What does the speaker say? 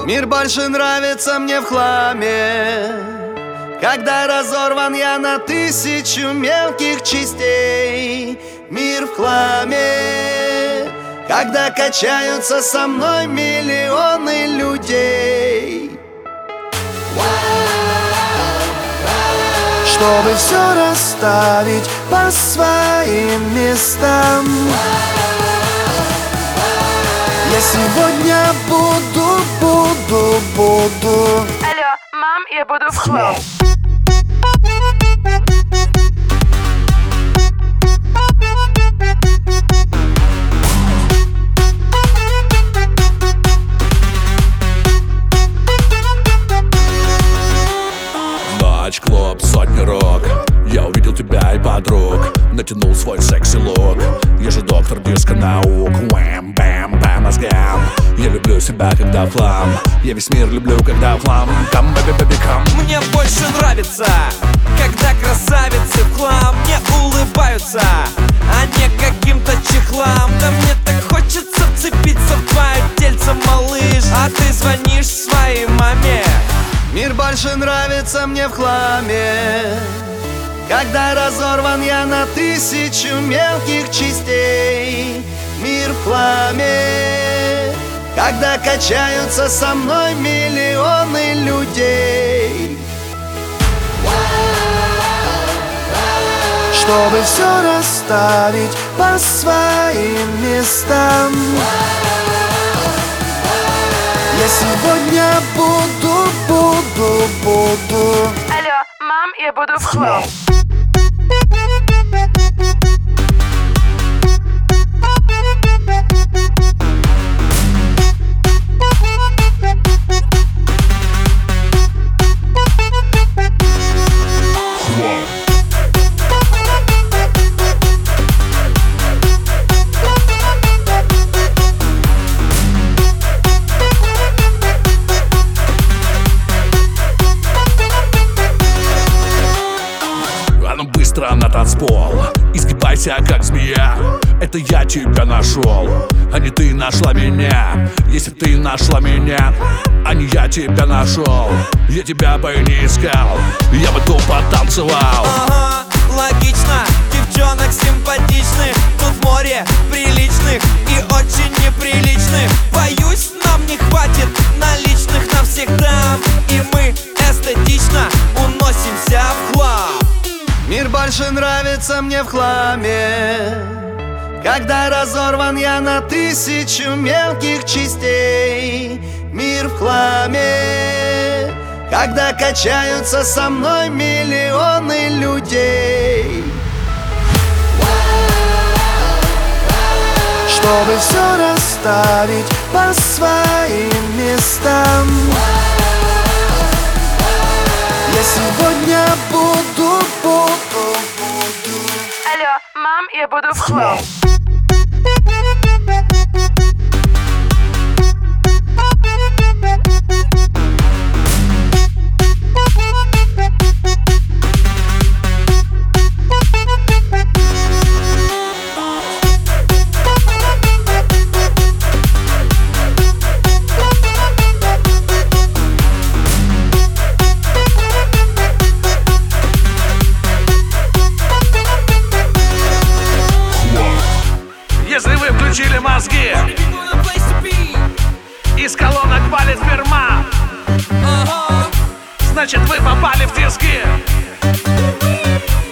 Мир больше нравится мне в хламе, когда разорван я на тысячу мелких частей. Мир в хламе, когда качаются со мной миллионы людей. Чтобы все расставить по своим местам, я сегодня буду. Алло, мам, я буду в хлам. Ночь, клуб, сотни рок. Я увидел тебя и подруг, натянул свой секси-лук. Я же доктор диско-наук. Вэм, бэм, по мозгам. Я люблю себя, когда в хлам. Я весь мир люблю, когда в хлам. Come, baby, baby, come. Мне больше нравится, когда красавицы в хлам мне улыбаются, а не каким-то чехлам. Да мне так хочется вцепиться в твое тельце, малыш, а ты звонишь своей маме. Мир больше нравится мне в хламе, когда разорван я на тысячу мелких частей. Мир в хламе, когда качаются со мной миллионы людей. Чтобы все расставить по своим местам, я сегодня буду. Алло, мам, я буду в хлам. Быстро на танцпол, изгибайся как змея. Это я тебя нашел, а не ты нашла меня. Если ты нашла меня, а не я тебя нашел, я тебя бы не искал, я бы тупо танцевал. Ага, логично, девчонок симпатичных, тут море приличных и очень неприличных. Боюсь, нам не хватит наличных на всех дам, и мы эстетично уносимся в хлам. Мир больше нравится мне в хламе, когда разорван я на тысячу мелких частей. Мир в хламе, когда качаются со мной миллионы людей. Чтобы все расставить по своим местам, я сегодня буду. Алло, мам, я буду в хлам. Если вы включили мозги, из колонок валит сперма, значит вы попали в тиски.